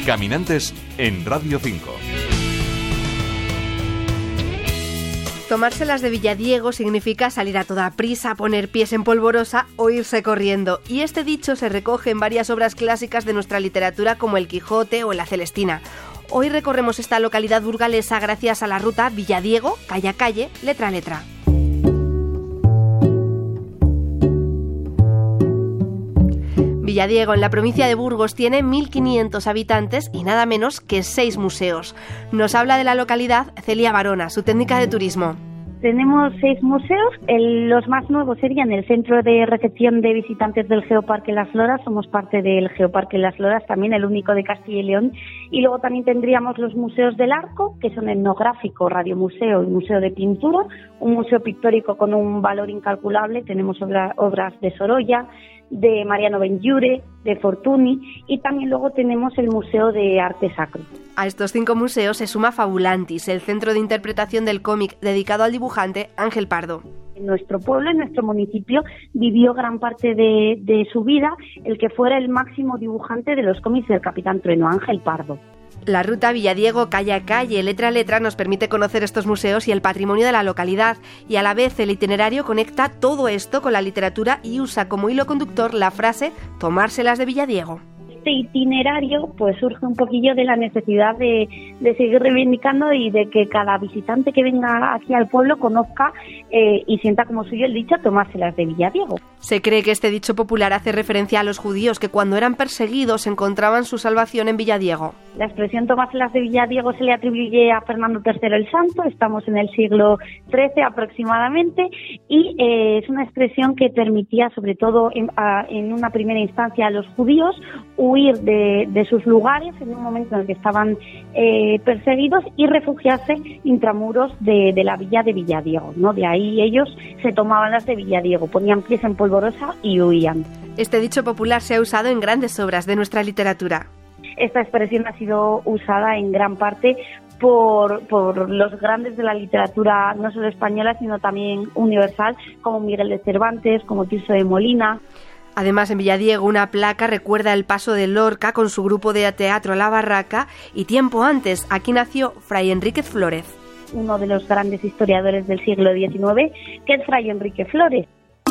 Caminantes en Radio 5. Tomárselas de Villadiego significa salir a toda prisa, poner pies en polvorosa o irse corriendo. Y este dicho se recoge en varias obras clásicas de nuestra literatura como El Quijote o La Celestina. Hoy recorremos esta localidad burgalesa gracias a la ruta Villadiego, calle a calle, letra a letra. Villadiego, en la provincia de Burgos, tiene 1.500 habitantes y nada menos que 6 museos. Nos habla de la localidad Celia Barona, su técnica de turismo. Tenemos 6 museos, los más nuevos serían el Centro de Recepción de Visitantes del Geoparque Las Loras, somos parte del Geoparque Las Loras, también el único de Castilla y León, y luego también tendríamos los museos del Arco, que son etnográfico, radiomuseo y museo de pintura, un museo pictórico con un valor incalculable, tenemos obras de Sorolla, de Mariano Benlliure, de Fortuny, y también luego tenemos el Museo de Arte Sacro. A estos 5 museos se suma Fabulantis, el centro de interpretación del cómic dedicado al dibujante Ángel Pardo. En nuestro pueblo, en nuestro municipio, vivió gran parte de su vida el que fuera el máximo dibujante de los cómics del Capitán Trueno, Ángel Pardo. La ruta Villadiego, calle a calle, letra a letra, nos permite conocer estos museos y el patrimonio de la localidad, y a la vez el itinerario conecta todo esto con la literatura y usa como hilo conductor la frase «tomárselas de Villadiego». Este itinerario pues surge un poquillo de la necesidad de seguir reivindicando y de que cada visitante que venga aquí al pueblo conozca y sienta como suyo el dicho tomárselas de Villadiego. Se cree que este dicho popular hace referencia a los judíos que cuando eran perseguidos encontraban su salvación en Villadiego. La expresión tomárselas de Villadiego se le atribuye a Fernando III el Santo, estamos en el siglo XIII aproximadamente, y es una expresión que permitía sobre todo en una primera instancia a los judíos huir de sus lugares en un momento en el que estaban perseguidos y refugiarse intramuros de la villa de Villadiego, ¿no? De ahí ellos se tomaban las de Villadiego, ponían pies en polvorosa y huían. Este dicho popular se ha usado en grandes obras de nuestra literatura. Esta expresión ha sido usada en gran parte por los grandes de la literatura, no solo española, sino también universal, como Miguel de Cervantes, como Tirso de Molina. Además, en Villadiego, una placa recuerda el paso de Lorca con su grupo de teatro La Barraca, y tiempo antes, aquí nació Fray Enríquez Flórez. Uno de los grandes historiadores del siglo XIX, que es Fray Enrique Flórez.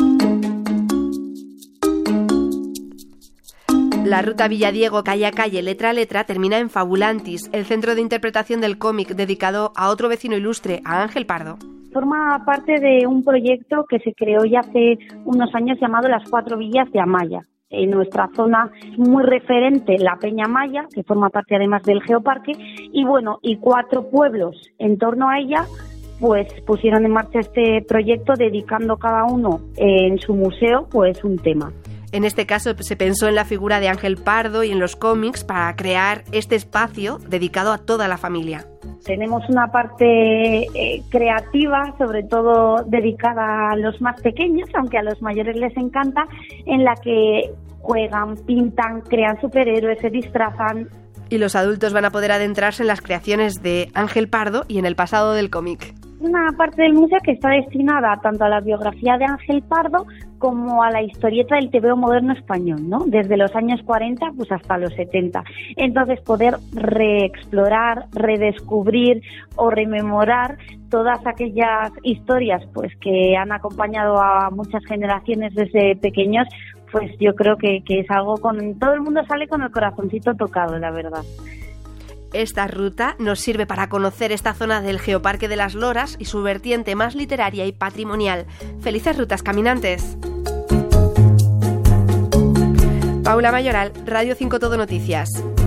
La ruta Villadiego, calle a calle, letra a letra, termina en Fabulantis, el centro de interpretación del cómic dedicado a otro vecino ilustre, a Ángel Pardo. Forma parte de un proyecto que se creó ya hace unos años llamado Las 4 Villas de Amaya. En nuestra zona es muy referente la Peña Amaya, que forma parte además del Geoparque, y 4 pueblos en torno a ella pues pusieron en marcha este proyecto dedicando cada uno en su museo pues un tema. En este caso se pensó en la figura de Ángel Pardo y en los cómics para crear este espacio dedicado a toda la familia. Tenemos una parte creativa, sobre todo dedicada a los más pequeños, aunque a los mayores les encanta, en la que juegan, pintan, crean superhéroes, se disfrazan. Y los adultos van a poder adentrarse en las creaciones de Ángel Pardo y en el pasado del cómic. Una parte del museo que está destinada tanto a la biografía de Ángel Pardo como a la historieta del tebeo moderno español, ¿no? Desde los años 40 pues hasta los 70. Entonces poder reexplorar, redescubrir o rememorar todas aquellas historias pues que han acompañado a muchas generaciones desde pequeños, pues yo creo que es algo con todo el mundo sale con el corazoncito tocado, la verdad. Esta ruta nos sirve para conocer esta zona del Geoparque de Las Loras y su vertiente más literaria y patrimonial. ¡Felices rutas, caminantes! Paula Mayoral, Radio 5 Todo Noticias.